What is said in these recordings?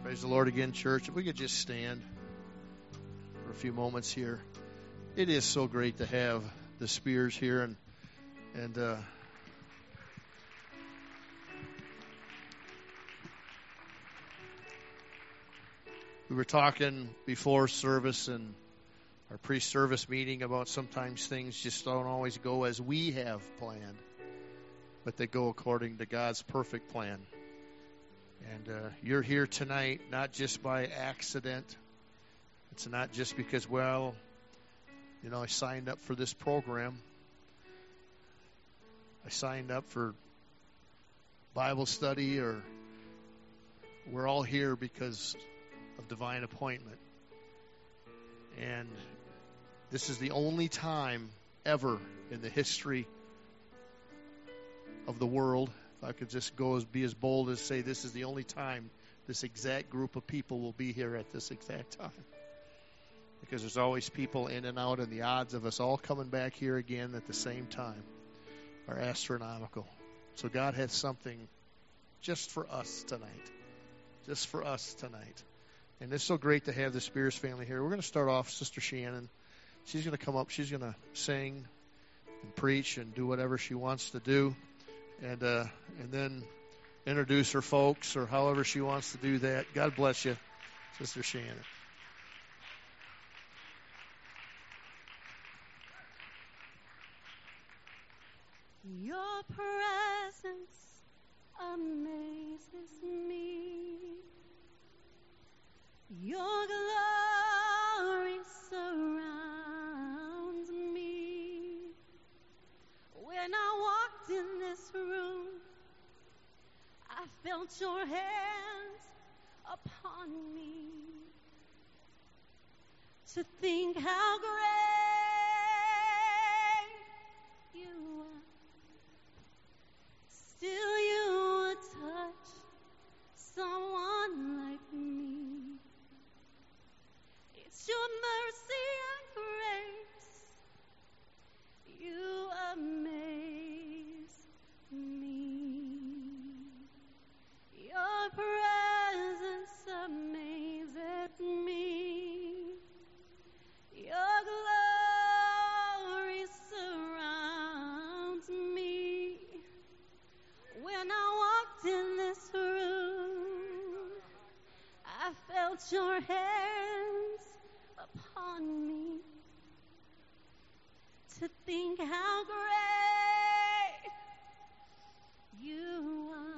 Praise the Lord again, church. If we could just stand for a few moments here. It is so great to have the Spears here, and we were talking before service and our pre-service meeting about sometimes things just don't always go as we have planned, but they go according to God's perfect plan. And you're here tonight not just by accident. It's not just because, well, you know, I signed up for this program. I signed up for Bible study, or we're all here because of divine appointment. And this is the only time ever in the history of the world, if I could just be as bold as say this is the only time this exact group of people will be here at this exact time. Because there's always people in and out, and the odds of us all coming back here again at the same time are astronomical. So God has something just for us tonight. Just for us tonight. And it's so great to have the Spears family here. We're going to start off, Sister Shannon. She's going to come up. She's going to sing and preach and do whatever she wants to do. And then introduce her folks, or however she wants to do that. God bless you, Sister Shannon. Your presence amazes me. Your glory surrounds me. When I walked in this room, I felt your hands upon me. To think how great you are, still you would touch someone like me. It's your mercy and grace. You amaze me. Your presence amazes me. Your glory surrounds me. When I walked in this room, I felt your hands upon me. To think how great you are.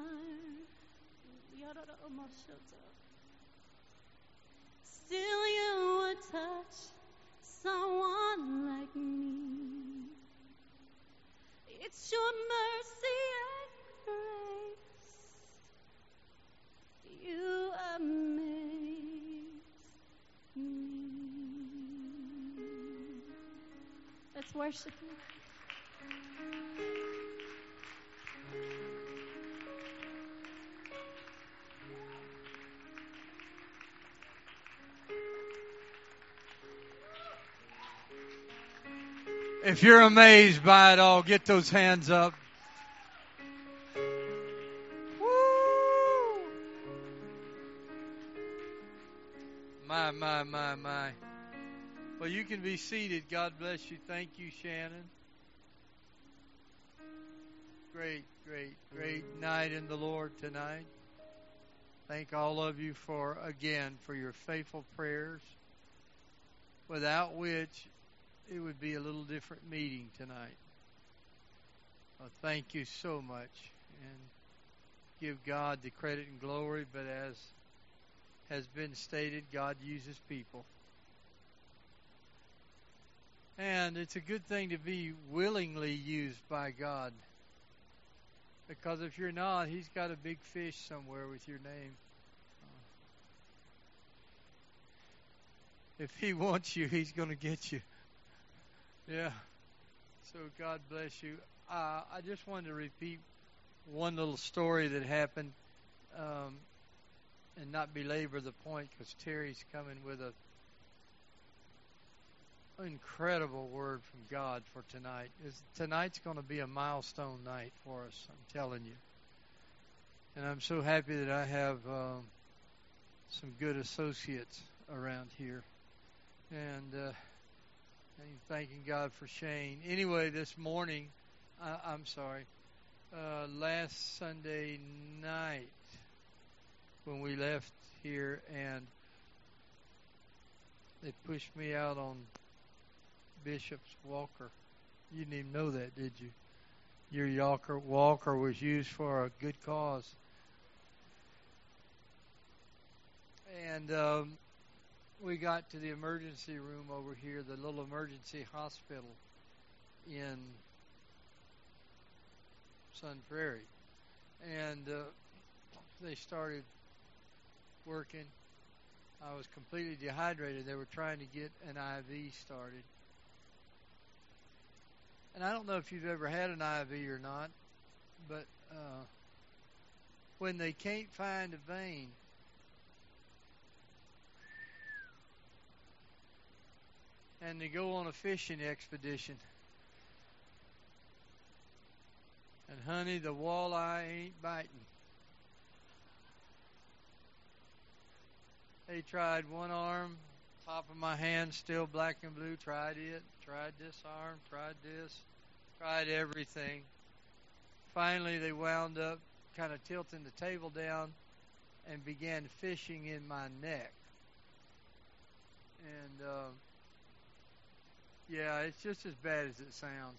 Still you would touch someone like me. It's your mercy and grace. You amaze me. Let's worship Him. If you're amazed by it all, get those hands up. Woo! My. Well, you can be seated. God bless you. Thank you, Shannon. Great night in the Lord tonight. Thank all of you for your faithful prayers, without which it would be a little different meeting tonight. Well, thank you so much, and give God the credit and glory, but as has been stated, God uses people. And it's a good thing to be willingly used by God, because if you're not, He's got a big fish somewhere with your name. If He wants you, He's going to get you. Yeah. So God bless you. I just wanted to repeat one little story that happened, and not belabor the point, because Terry's coming with an incredible word from God for tonight. Tonight's going to be a milestone night for us, I'm telling you. And I'm so happy that I have some good associates around here. And I'm thanking God for Shane. Anyway, this morning, last Sunday night when we left here, and they pushed me out on Bishop's walker. You didn't even know that, did you? Your walker was used for a good cause. And we got to the emergency room over here, the little emergency hospital in Sun Prairie. And they started working. I was completely dehydrated. They were trying to get an IV started. And I don't know if you've ever had an IV or not, but when they can't find a vein, and they go on a fishing expedition, and honey, the walleye ain't biting. They tried one arm, top of my hand still black and blue, tried it, tried this arm, tried this, tried everything. Finally, they wound up kind of tilting the table down and began fishing in my neck. And, yeah, it's just as bad as it sounds.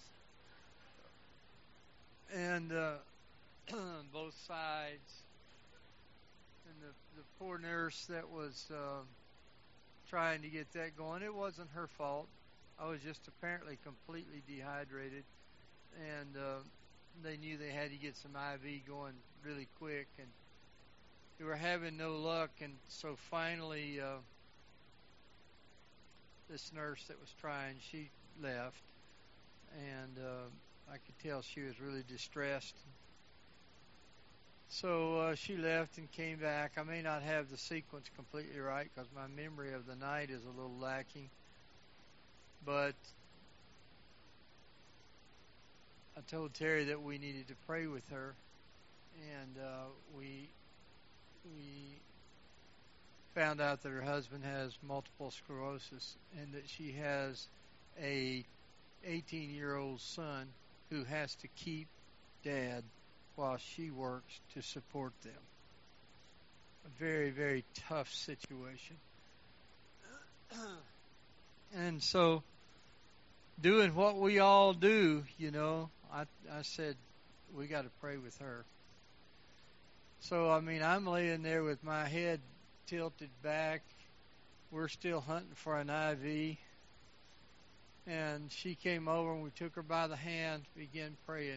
And both sides. And the poor nurse that was trying to get that going, it wasn't her fault. I was just apparently completely dehydrated. And they knew they had to get some IV going really quick. And they were having no luck. And so finally, this nurse that was trying, she left. And I could tell she was really distressed. So she left and came back. I may not have the sequence completely right because my memory of the night is a little lacking. But I told Terry that we needed to pray with her. And we found out that her husband has multiple sclerosis and that she has a 18-year-old son who has to keep Dad while she works to support them. A very, very tough situation. And so, doing what we all do, I said, we got to pray with her. So, I'm laying there with my head tilted back. We're still hunting for an IV. And she came over and we took her by the hand, began praying.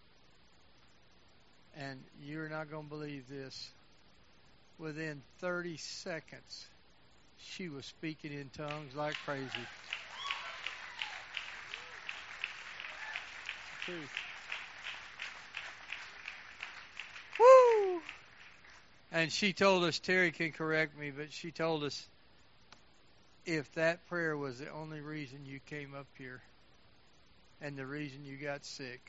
And you're not going to believe this. Within 30 seconds, she was speaking in tongues like crazy. Woo! And she told us, Terry can correct me, but she told us, if that prayer was the only reason you came up here and the reason you got sick,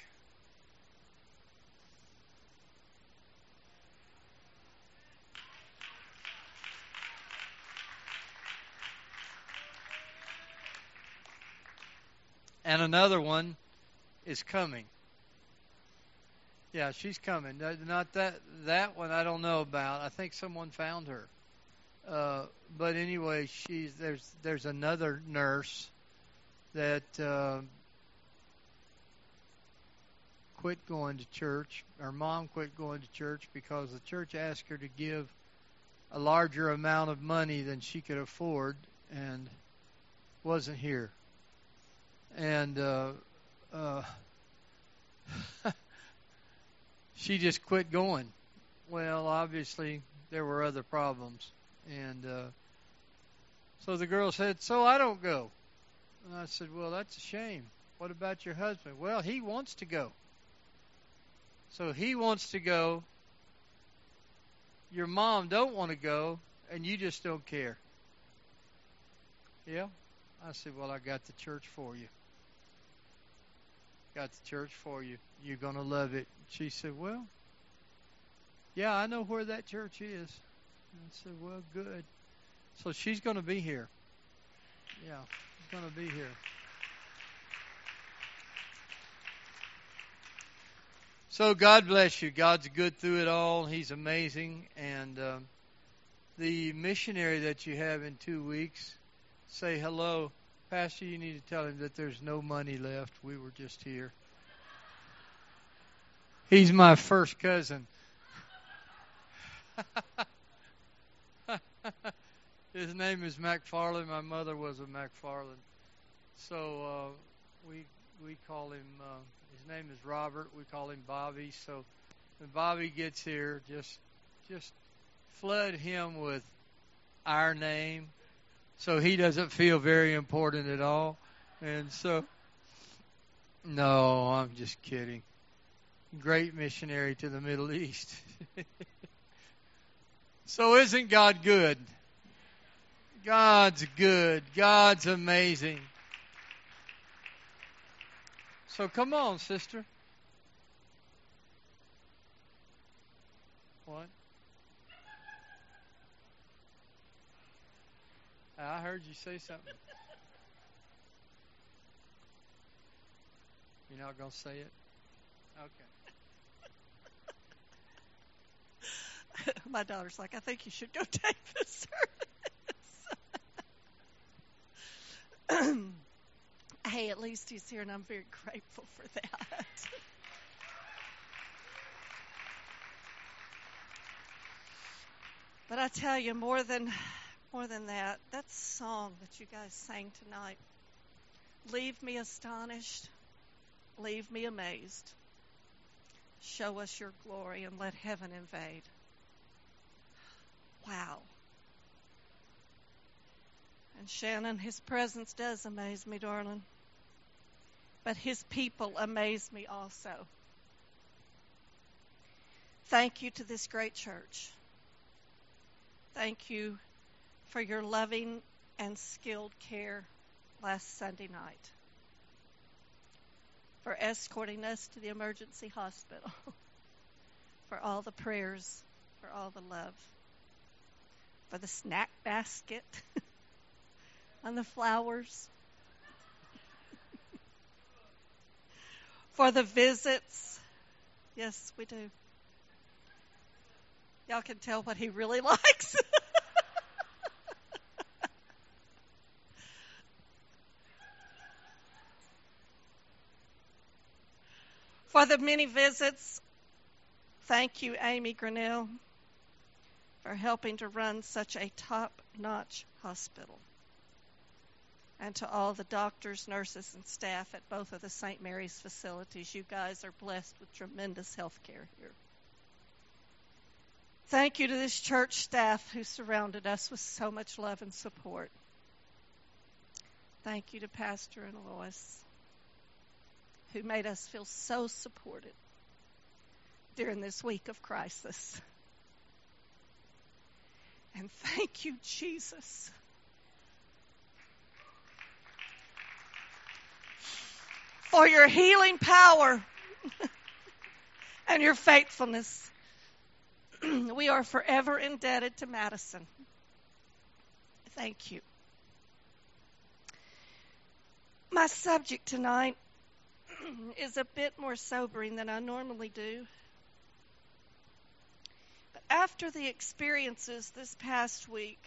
and another one is coming. Yeah, she's coming. Not that one I don't know about. I think someone found her. But anyway, there's another nurse that quit going to church. Her mom quit going to church because the church asked her to give a larger amount of money than she could afford, and wasn't here. And she just quit going. Well, obviously there were other problems. And so the girl said, so I don't go. And I said, well, that's a shame. What about your husband? Well, he wants to go. So he wants to go. Your mom don't want to go, and you just don't care. Yeah? I said, well, I got the church for you. Got the church for you. You're going to love it. She said, well, yeah, I know where that church is. I said, well, good. So she's going to be here. Yeah, she's going to be here. So God bless you. God's good through it all. He's amazing. And the missionary that you have in 2 weeks, say hello. Pastor, you need to tell him that there's no money left. We were just here. He's my first cousin. His name is McFarland. My mother was a McFarland. So we call him, his name is Robert. We call him Bobby. So when Bobby gets here, just flood him with our name so he doesn't feel very important at all. And so, no, I'm just kidding. Great missionary to the Middle East. So isn't God good? God's good. God's amazing. So come on, sister. What? I heard you say something. You're not going to say it? Okay. My daughter's like, I think you should go take this service. Hey, at least he's here, and I'm very grateful for that. But I tell you, more than that song that you guys sang tonight, leave me astonished, leave me amazed. Show us your glory and let heaven invade. Wow. And Shannon, his presence does amaze me, darling. But his people amaze me also. Thank you to this great church. Thank you for your loving and skilled care last Sunday night. For escorting us to the emergency hospital. For all the prayers, for all the love. For the snack basket and the flowers. For the visits. Yes, we do. Y'all can tell what he really likes. For the many visits, thank you, Amy Grinnell, for helping to run such a top-notch hospital. And to all the doctors, nurses, and staff at both of the St. Mary's facilities, you guys are blessed with tremendous health care here. Thank you to this church staff who surrounded us with so much love and support. Thank you to Pastor and Lois, who made us feel so supported during this week of crisis. And thank you, Jesus, for your healing power and your faithfulness. We are forever indebted to Madison. Thank you. My subject tonight is a bit more sobering than I normally do. But after the experiences this past week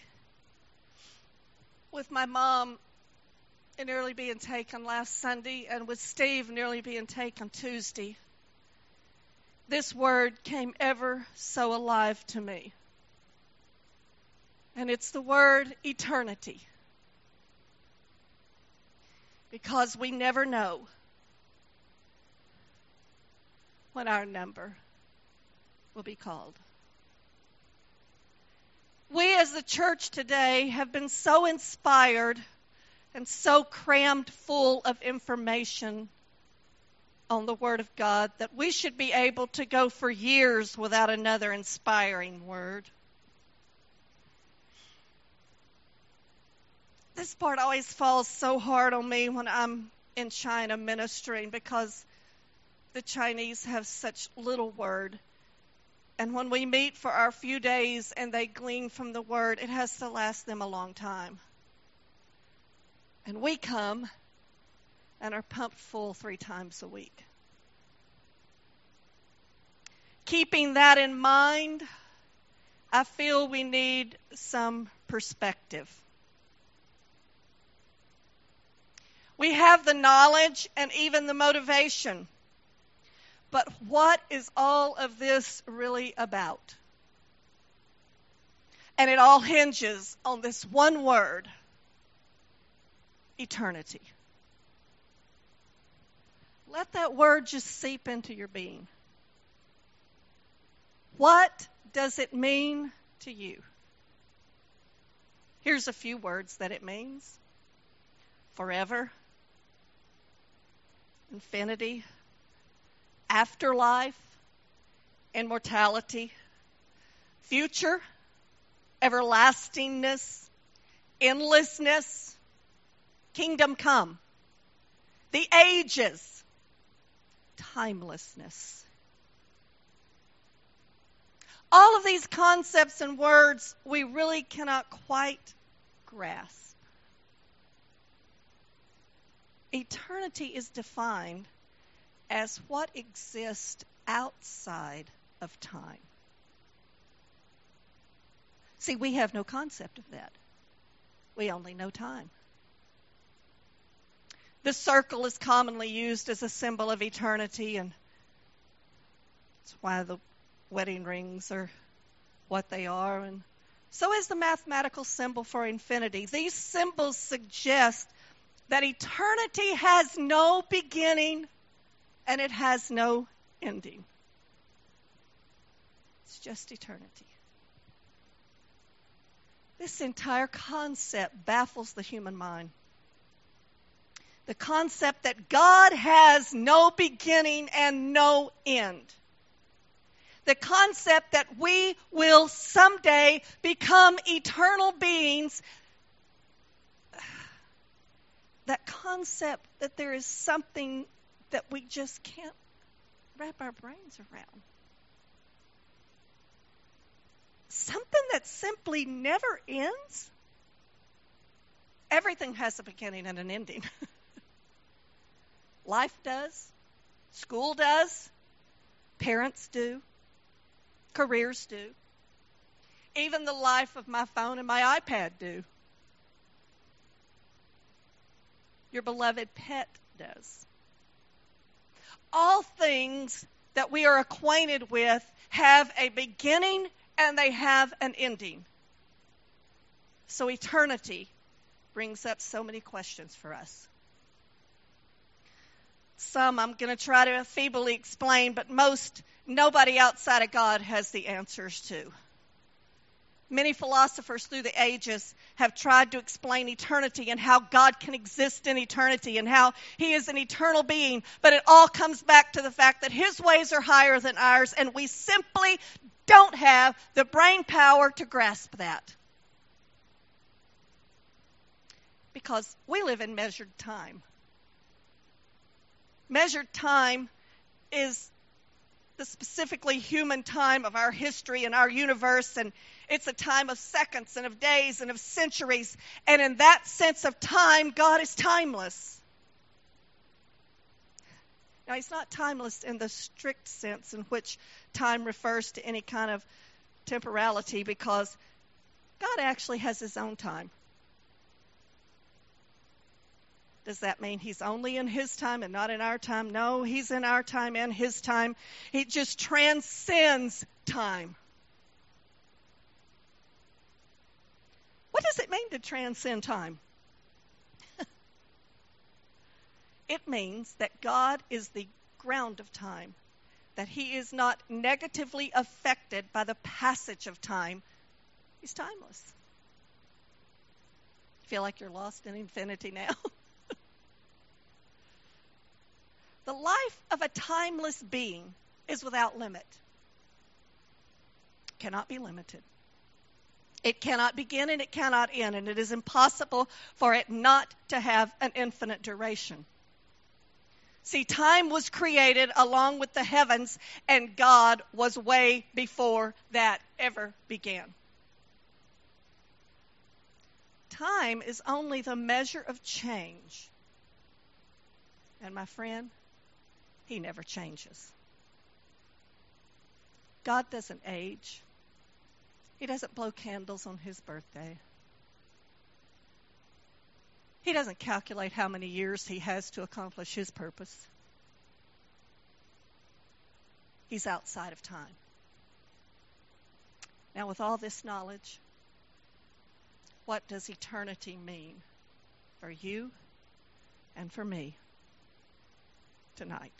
with my mom nearly being taken last Sunday and with Steve nearly being taken Tuesday, this word came ever so alive to me. And it's the word eternity. Because we never know when our number will be called. We as the church today have been so inspired and so crammed full of information on the Word of God that we should be able to go for years without another inspiring word. This part always falls so hard on me when I'm in China ministering because the Chinese have such little word And when we meet for our few days and they glean from the Word, it has to last them a long time. And we come and are pumped full 3 times a week. Keeping that in mind, I feel we need some perspective. We have the knowledge and even the motivation. But what is all of this really about? And it all hinges on this one word: eternity. Let that word just seep into your being. What does it mean to you? Here's a few words that it means: forever, infinity, afterlife, immortality, future, everlastingness, endlessness, kingdom come, the ages, timelessness. All of these concepts and words we really cannot quite grasp. Eternity is defined as what exists outside of time. See, we have no concept of that. We only know time. The circle is commonly used as a symbol of eternity, and that's why the wedding rings are what they are, and so is the mathematical symbol for infinity. These symbols suggest that eternity has no beginning and it has no ending. It's just eternity. This entire concept baffles the human mind. The concept that God has no beginning and no end. The concept that we will someday become eternal beings. That concept that there is something that we just can't wrap our brains around. Something that simply never ends. Everything has a beginning and an ending. Life does. School does. Parents do. Careers do. Even the life of my phone and my iPad do. Your beloved pet does. All things that we are acquainted with have a beginning and they have an ending. So eternity brings up so many questions for us. Some I'm going to try to feebly explain, but most, nobody outside of God has the answers to. Many philosophers through the ages have tried to explain eternity and how God can exist in eternity and how He is an eternal being. But it all comes back to the fact that His ways are higher than ours, and we simply don't have the brain power to grasp that. Because we live in measured time. Measured time is the specifically human time of our history and our universe, and it's a time of seconds and of days and of centuries. And in that sense of time, God is timeless. Now, He's not timeless in the strict sense in which time refers to any kind of temporality, because God actually has His own time. Does that mean He's only in His time and not in our time? No, He's in our time and His time. He just transcends time. What does it mean to transcend time? It means that God is the ground of time, that He is not negatively affected by the passage of time. He's timeless. Feel like you're lost in infinity now? The life of a timeless being is without limit. It cannot be limited. It cannot begin and it cannot end, and it is impossible for it not to have an infinite duration. See, time was created along with the heavens, and God was way before that ever began. Time is only the measure of change. And my friend, He never changes. God doesn't age. He doesn't blow candles on His birthday. He doesn't calculate how many years He has to accomplish His purpose. He's outside of time. Now, with all this knowledge, what does eternity mean for you and for me tonight?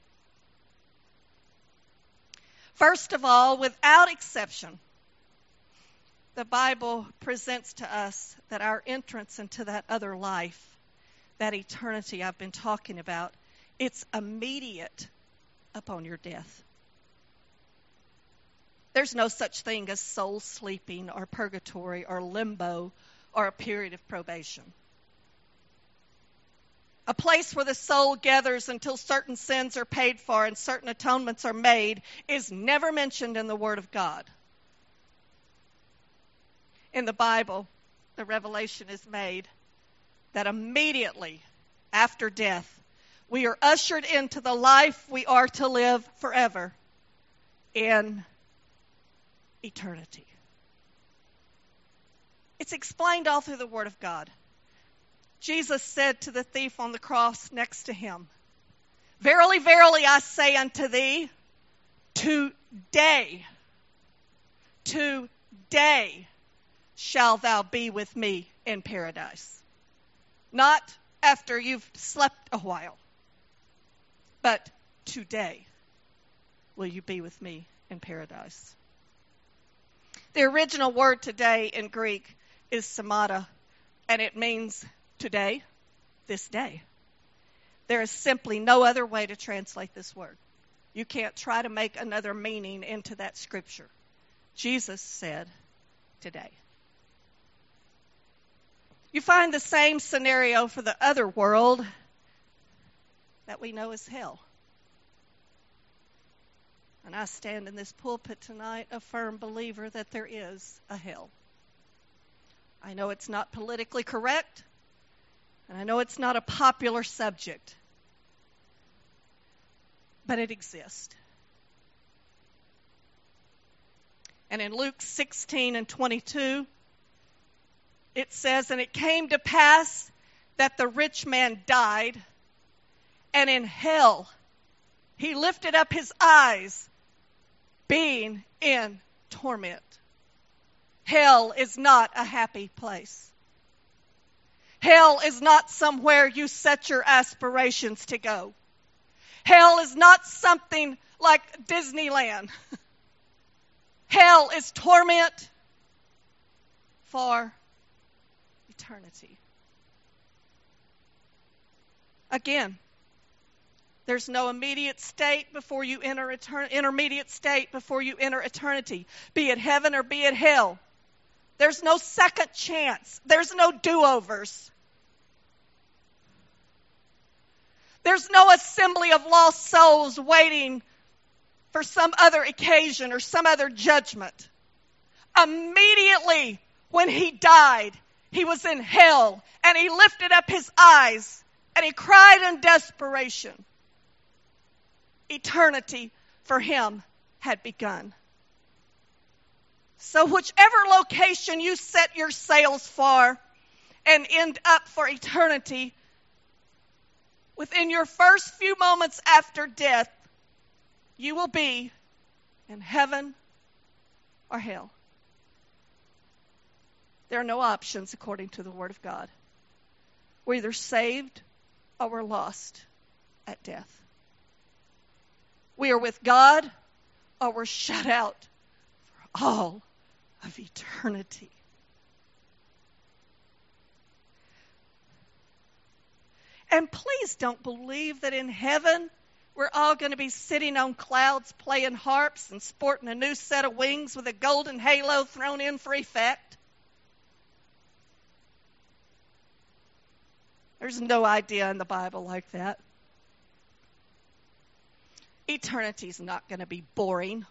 First of all, without exception, the Bible presents to us that our entrance into that other life, that eternity I've been talking about, it's immediate upon your death. There's no such thing as soul sleeping or purgatory or limbo or a period of probation. A place where the soul gathers until certain sins are paid for and certain atonements are made is never mentioned in the Word of God. In the Bible, the revelation is made that immediately after death, we are ushered into the life we are to live forever in eternity. It's explained all through the Word of God. Jesus said to the thief on the cross next to Him, "Verily, verily, I say unto thee, today shall thou be with me in paradise." Not after you've slept a while, but today will you be with me in paradise. The original word today in Greek is semata, and it means today, this day. There is simply no other way to translate this word. You can't try to make another meaning into that scripture. Jesus said, today. You find the same scenario for the other world that we know as hell. And I stand in this pulpit tonight a firm believer that there is a hell. I know it's not politically correct, and I know it's not a popular subject, but it exists. And in Luke 16:22, it says, "And it came to pass that the rich man died, and in hell he lifted up his eyes, being in torment." Hell is not a happy place. Hell is not somewhere you set your aspirations to go. Hell is not something like Disneyland. Hell is torment for eternity. Again, there's no immediate state before you enter intermediate state before you enter eternity, be it heaven or be it hell. There's no second chance. There's no do-overs. There's no assembly of lost souls waiting for some other occasion or some other judgment. Immediately when he died, he was in hell, and he lifted up his eyes, and he cried in desperation. Eternity for him had begun. So whichever location you set your sails for and end up for eternity, within your first few moments after death, you will be in heaven or hell. There are no options according to the Word of God. We're either saved or we're lost at death. We are with God or we're shut out for all of eternity. And please don't believe that in heaven we're all going to be sitting on clouds playing harps and sporting a new set of wings with a golden halo thrown in for effect. There's no idea in the Bible like that. Eternity's not going to be boring.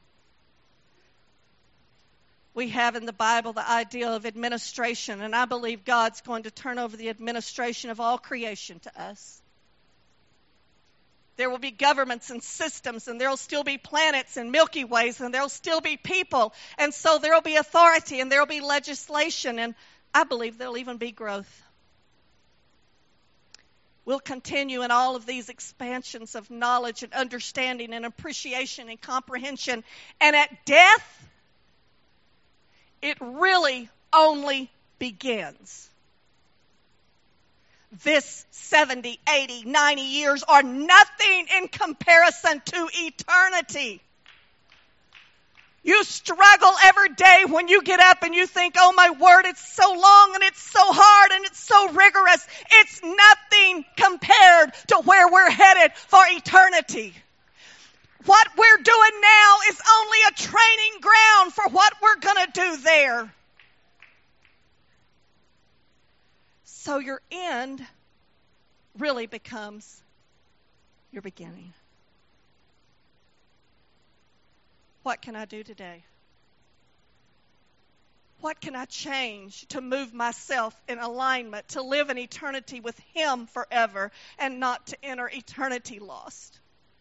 We have in the Bible the idea of administration, and I believe God's going to turn over the administration of all creation to us. There will be governments and systems, and there will still be planets and Milky Ways, and there will still be people. And so there will be authority, and there will be legislation, and I believe there will even be growth. We'll continue in all of these expansions of knowledge and understanding and appreciation and comprehension. And at death, it really only begins. This 70, 80, 90 years are nothing in comparison to eternity. You struggle every day when you get up and you think, oh my word, it's so long and it's so hard and it's so rigorous. It's nothing compared to where we're headed for eternity. What we're doing now is only a training ground for what we're going to do there. So your end really becomes your beginning. What can I do today? What can I change to move myself in alignment, to live in eternity with Him forever and not to enter eternity lost?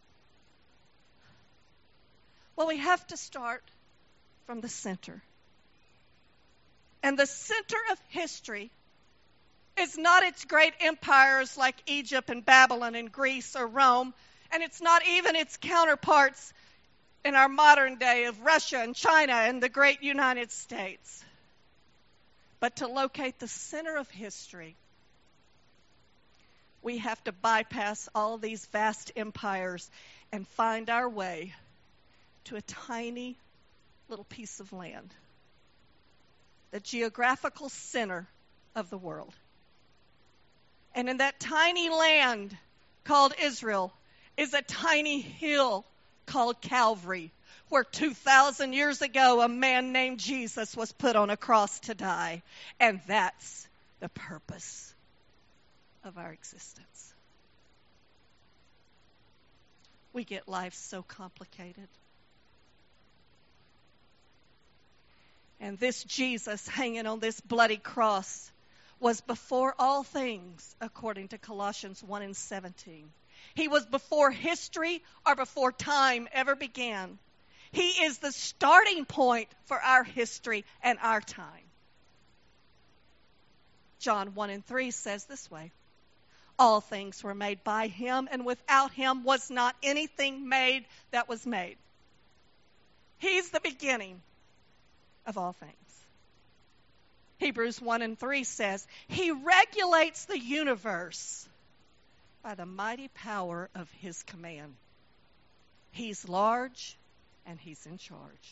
Well, we have to start from the center. And the center of history is not its great empires like Egypt and Babylon and Greece or Rome, and it's not even its counterparts in our modern day of Russia and China and the great United States. But to locate the center of history, we have to bypass all these vast empires and find our way to a tiny little piece of land, the geographical center of the world. And in that tiny land called Israel is a tiny hill called Calvary, where 2,000 years ago a man named Jesus was put on a cross to die. And that's the purpose of our existence. We get life so complicated. And this Jesus hanging on this bloody cross was before all things, according to Colossians 1:17. He was before history or before time ever began. He is the starting point for our history and our time. John 1:3 says this way: all things were made by Him, and without Him was not anything made that was made. He's the beginning of all things. Hebrews 1:3 says, He regulates the universe by the mighty power of His command. He's large and He's in charge.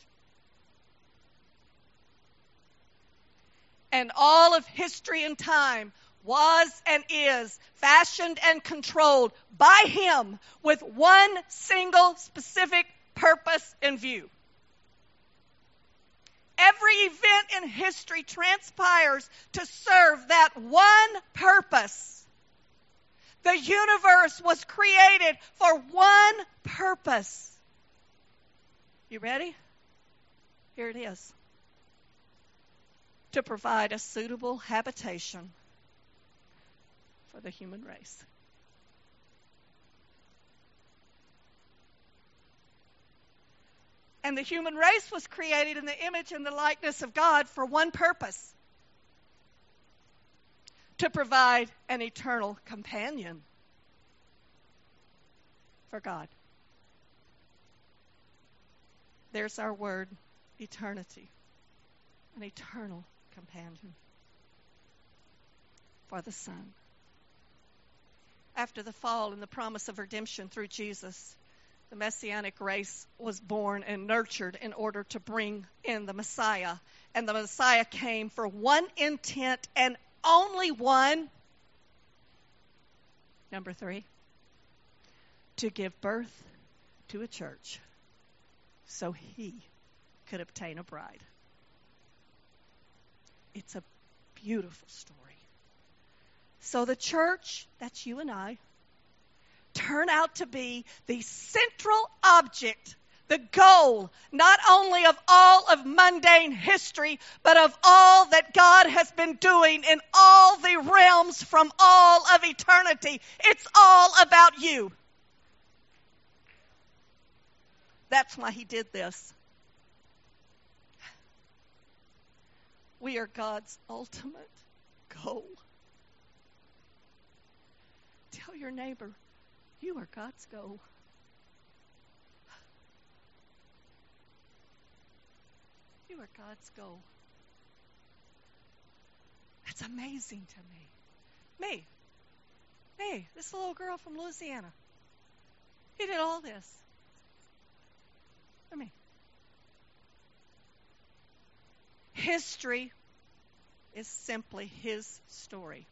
And all of history and time was and is fashioned and controlled by Him with one single specific purpose in view. Every event in history transpires to serve that one purpose. The universe was created for one purpose. You ready? Here it is. To provide a suitable habitation for the human race. And the human race was created in the image and the likeness of God for one purpose: to provide an eternal companion for God. There's our word, eternity, an eternal companion for the Son. After the fall and the promise of redemption through Jesus, the Messianic race was born and nurtured in order to bring in the Messiah. And the Messiah came for one intent and only one. Number 3, to give birth to a church so He could obtain a bride. It's a beautiful story. So the church, that's you and I, turn out to be the central object, the goal, not only of all of mundane history, but of all that God has been doing in all the realms from all of eternity. It's all about you. That's why he did this. We are God's ultimate goal. Tell your neighbor, you are God's goal. You are God's goal. That's amazing to me. Me, this little girl from Louisiana. He did all this for me. History is simply his story.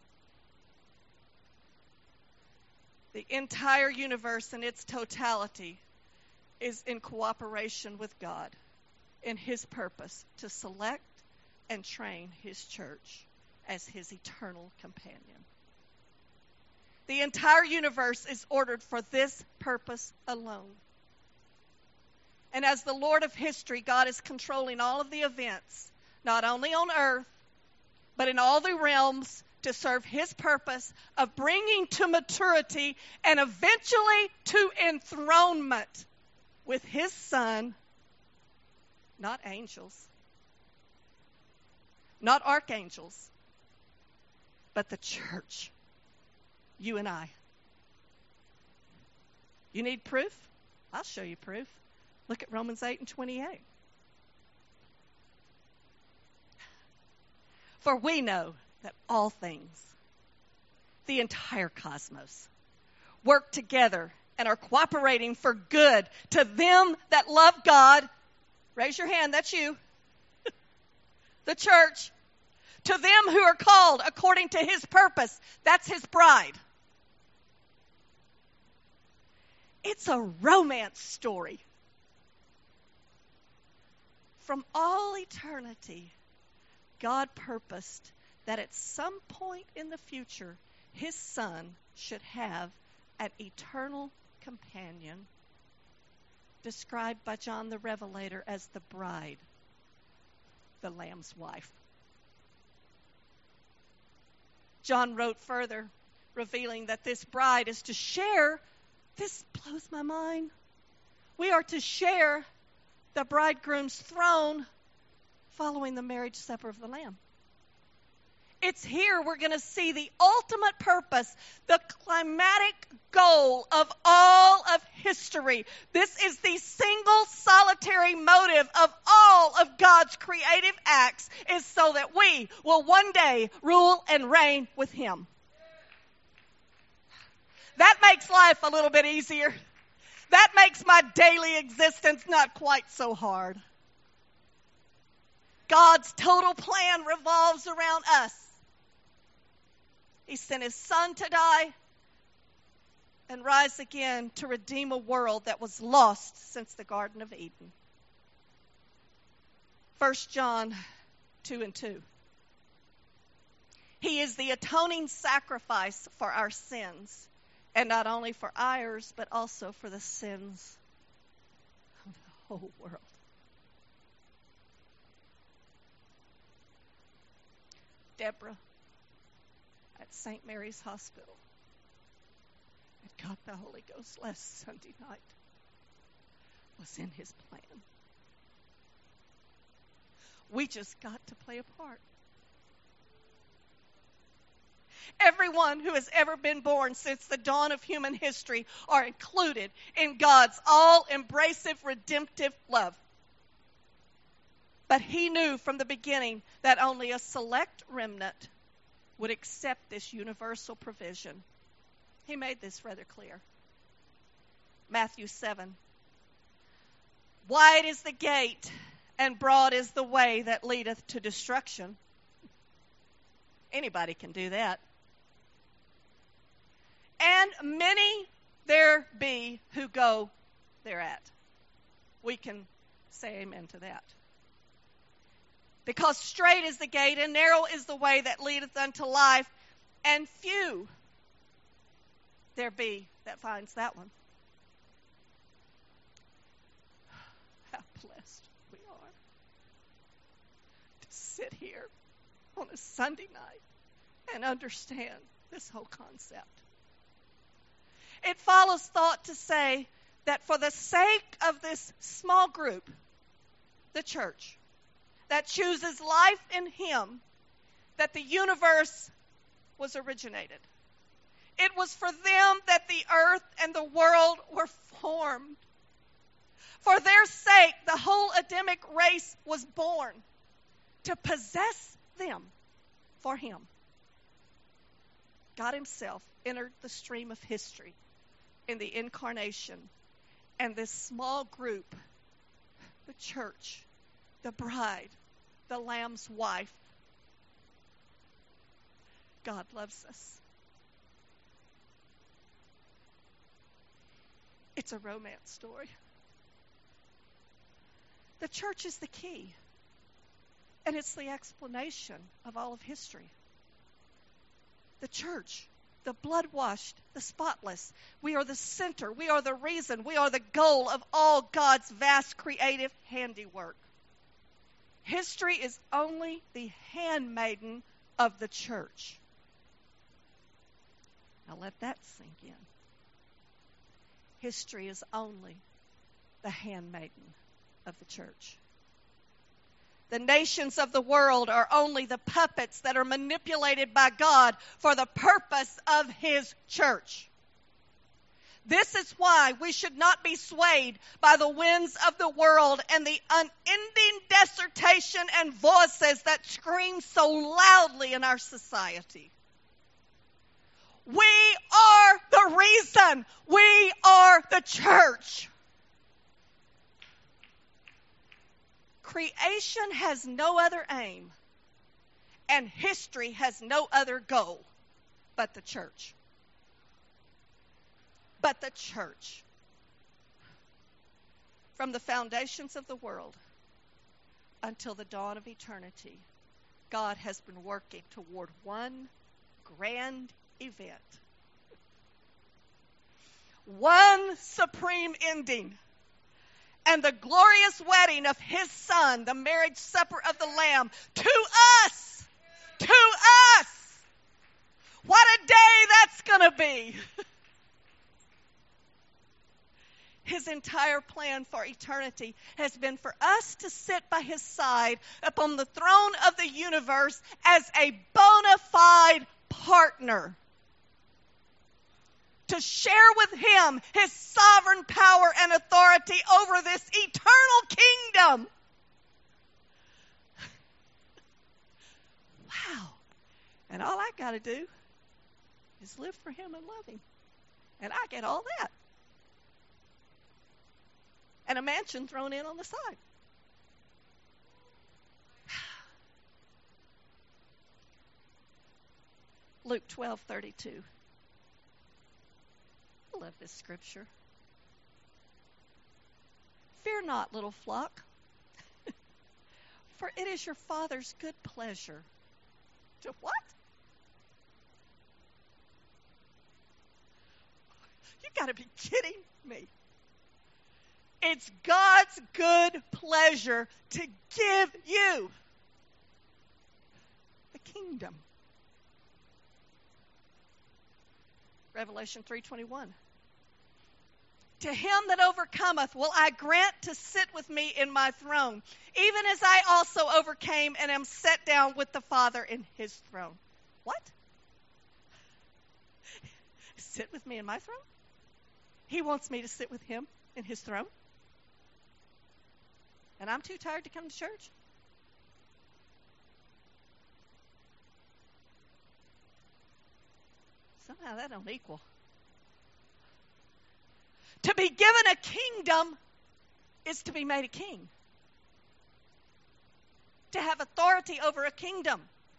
The entire universe in its totality is in cooperation with God in his purpose to select and train his church as his eternal companion. The entire universe is ordered for this purpose alone. And as the Lord of history, God is controlling all of the events, not only on earth, but in all the realms to serve his purpose of bringing to maturity and eventually to enthronement with his Son, not angels, not archangels, but the church, you and I. You need proof? I'll show you proof. Look at Romans 8:28. For we know that all things, the entire cosmos, work together and are cooperating for good to them that love God. Raise your hand, that's you. The church. To them who are called according to his purpose. That's his bride. It's a romance story. From all eternity, God purposed that at some point in the future, his Son should have an eternal companion described by John the Revelator as the bride, the Lamb's wife. John wrote further, revealing that this bride is to share, this blows my mind, we are to share the bridegroom's throne following the marriage supper of the Lamb. It's here we're going to see the ultimate purpose, the climatic goal of all of history. This is the single solitary motive of all of God's creative acts, is so that we will one day rule and reign with him. That makes life a little bit easier. That makes my daily existence not quite so hard. God's total plan revolves around us. He sent his Son to die and rise again to redeem a world that was lost since the Garden of Eden. 1 John 2:2. He is the atoning sacrifice for our sins, and not only for ours, but also for the sins of the whole world. Deborah at St. Mary's Hospital had got the Holy Ghost last Sunday night was in his plan. We just got to play a part. Everyone who has ever been born since the dawn of human history are included in God's all-embracive, redemptive love. But he knew from the beginning that only a select remnant would accept this universal provision. He made this rather clear. Matthew 7. Wide is the gate, and broad is the way that leadeth to destruction. Anybody can do that. And many there be who go thereat. We can say amen to that. Because straight is the gate, and narrow is the way that leadeth unto life, and few there be that finds that one. How blessed we are to sit here on a Sunday night and understand this whole concept. It follows thought to say that for the sake of this small group, the church, that chooses life in Him, that the universe was originated. It was for them that the earth and the world were formed. For their sake, the whole Adamic race was born to possess them for Him. God Himself entered the stream of history in the incarnation, and this small group, the church, the bride, the Lamb's wife, God loves us. It's a romance story. The church is the key, and it's the explanation of all of history. The church, the blood-washed, the spotless. We are the center. We are the reason. We are the goal of all God's vast creative handiwork. History is only the handmaiden of the church. Now let that sink in. History is only the handmaiden of the church. The nations of the world are only the puppets that are manipulated by God for the purpose of His church. This is why we should not be swayed by the winds of the world and the unending dissertation and voices that scream so loudly in our society. We are the reason. We are the church. Creation has no other aim, and history has no other goal but the church. But the church. From the foundations of the world until the dawn of eternity, God has been working toward one grand event. One supreme ending. And the glorious wedding of His Son, the marriage supper of the Lamb, to us. To us. What a day that's going to be. His entire plan for eternity has been for us to sit by His side upon the throne of the universe as a bona fide partner. To share with Him His sovereign power and authority over this eternal kingdom. Wow. And all I got to do is live for Him and love Him. And I get all that. And a mansion thrown in on the side. Luke 12:32. I love this scripture. Fear not, little flock, for it is your Father's good pleasure to what? You got to be kidding me. It's God's good pleasure to give you the kingdom. Revelation 3:21. To him that overcometh will I grant to sit with me in my throne, even as I also overcame and am set down with the Father in His throne. What? Sit with me in my throne? He wants me to sit with Him in His throne? And I'm too tired to come to church? Somehow that don't equal. To be given a kingdom is to be made a king. To have authority over a kingdom.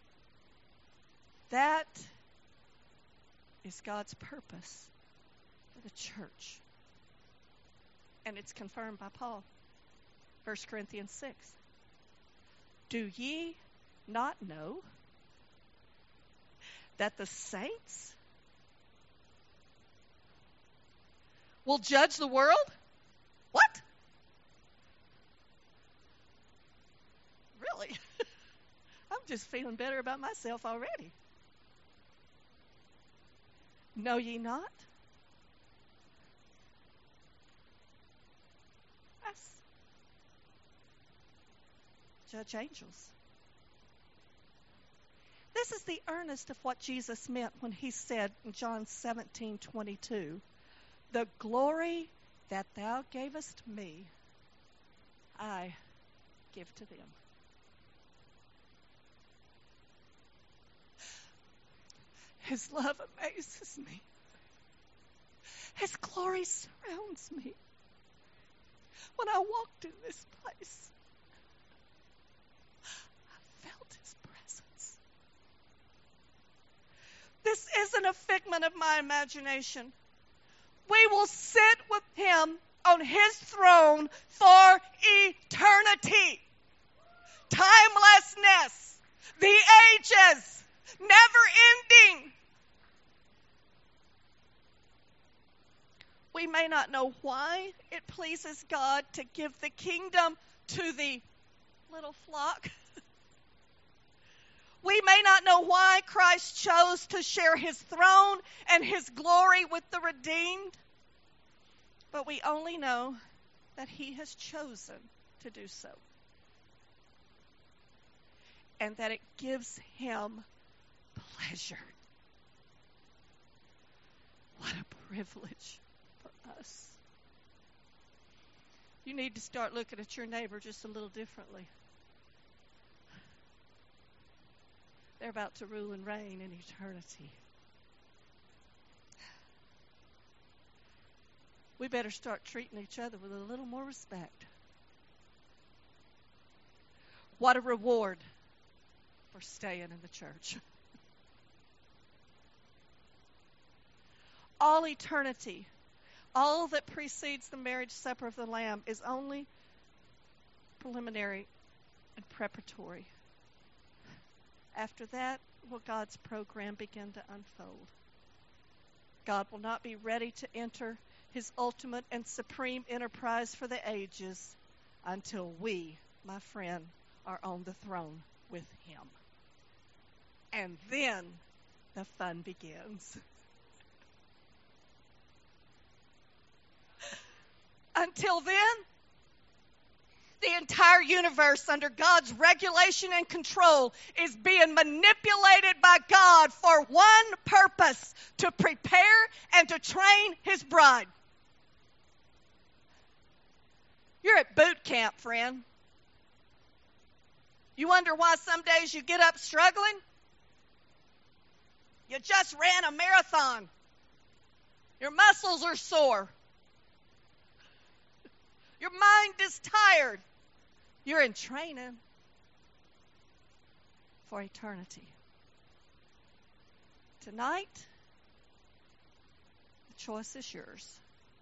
That is God's purpose for the church. And it's confirmed by Paul. 1 Corinthians 6. Do ye not know that the saints will judge the world? What? Really? I'm just feeling better about myself already. Know ye not? Yes. Judge angels. This is the earnest of what Jesus meant when he said in John 17:22, the glory that thou gavest me, I give to them. His love amazes me. His glory surrounds me. When I walked in this place, I felt his presence. This isn't a figment of my imagination. We will sit with him on his throne for eternity. Timelessness, the ages, never ending. We may not know why it pleases God to give the kingdom to the little flock. We may not know why Christ chose to share his throne and his glory with the redeemed, but we only know that he has chosen to do so, and that it gives him pleasure. What a privilege for us. You need to start looking at your neighbor just a little differently. They're about to rule and reign in eternity. We better start treating each other with a little more respect. What a reward for staying in the church. All eternity, all that precedes the marriage supper of the Lamb is only preliminary and preparatory. After that, will God's program begin to unfold? God will not be ready to enter his ultimate and supreme enterprise for the ages until we, my friend, are on the throne with him. And then the fun begins. Until then, the entire universe under God's regulation and control is being manipulated by God for one purpose: to prepare and to train his bride. You're at boot camp, friend. You wonder why some days you get up struggling? You just ran a marathon. Your muscles are sore. Your mind is tired. You're in training for eternity. Tonight, the choice is yours.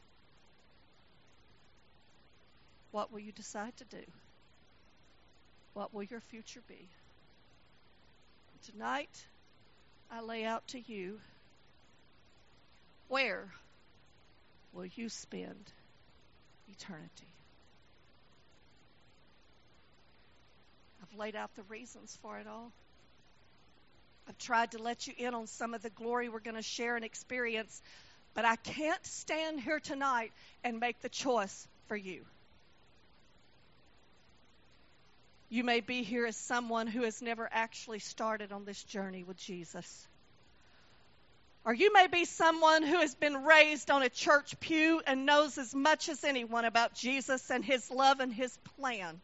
What will you decide to do? What will your future be? Tonight, I lay out to you, where will you spend eternity? I've laid out the reasons for it all. I've tried to let you in on some of the glory we're going to share and experience, but I can't stand here tonight and make the choice for you. You may be here as someone who has never actually started on this journey with Jesus. Or you may be someone who has been raised on a church pew and knows as much as anyone about Jesus and his love and his plan.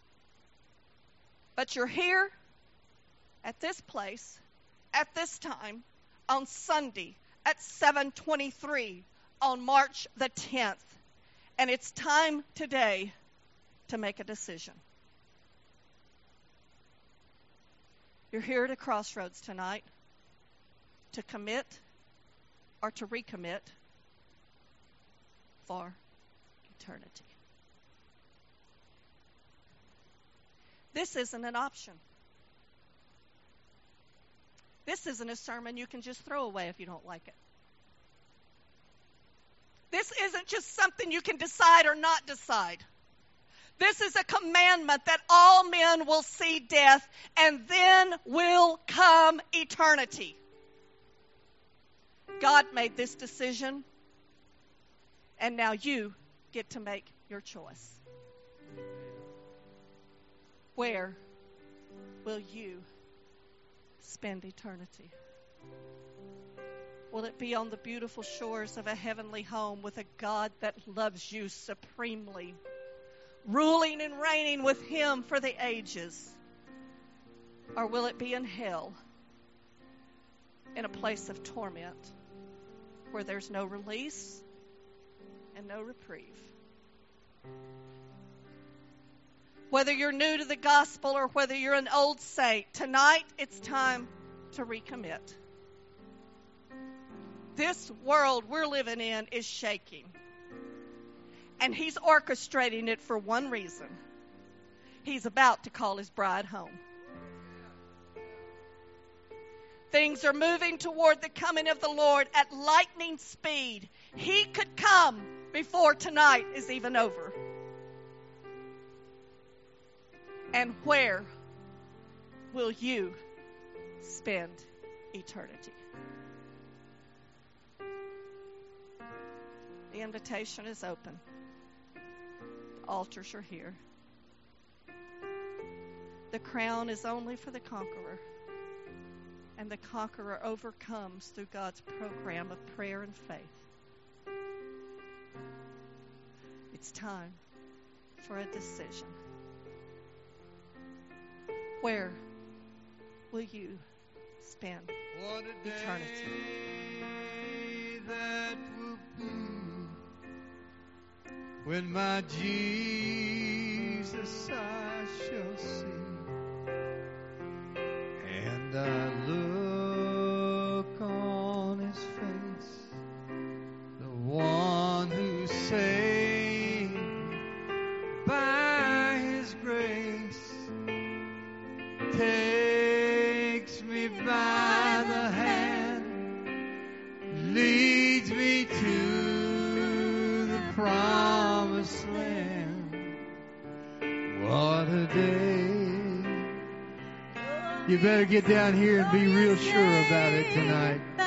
But you're here at this place, at this time, on Sunday at 7:23 on March the 10th. And it's time today to make a decision. You're here at a crossroads tonight to commit or to recommit for eternity. This isn't an option. This isn't a sermon you can just throw away if you don't like it. This isn't just something you can decide or not decide. This is a commandment that all men will see death, and then will come eternity. God made this decision, and now you get to make your choice. Where will you spend eternity? Will it be on the beautiful shores of a heavenly home with a God that loves you supremely, ruling and reigning with Him for the ages? Or will it be in hell, in a place of torment, where there's no release and no reprieve? Whether you're new to the gospel or whether you're an old saint, tonight it's time to recommit. This world we're living in is shaking. And He's orchestrating it for one reason. He's about to call His bride home. Things are moving toward the coming of the Lord at lightning speed. He could come before tonight is even over. And where will you spend eternity? The invitation is open. The altars are here. The crown is only for the conqueror. And the conqueror overcomes through God's program of prayer and faith. It's time for a decision. Where will you spend eternity? That will be when my Jesus I shall see, and I look on His face, the one who saved by His grace, takes me by the hand, leads me to the promised land. What a day. You better get down here and be real sure about it tonight.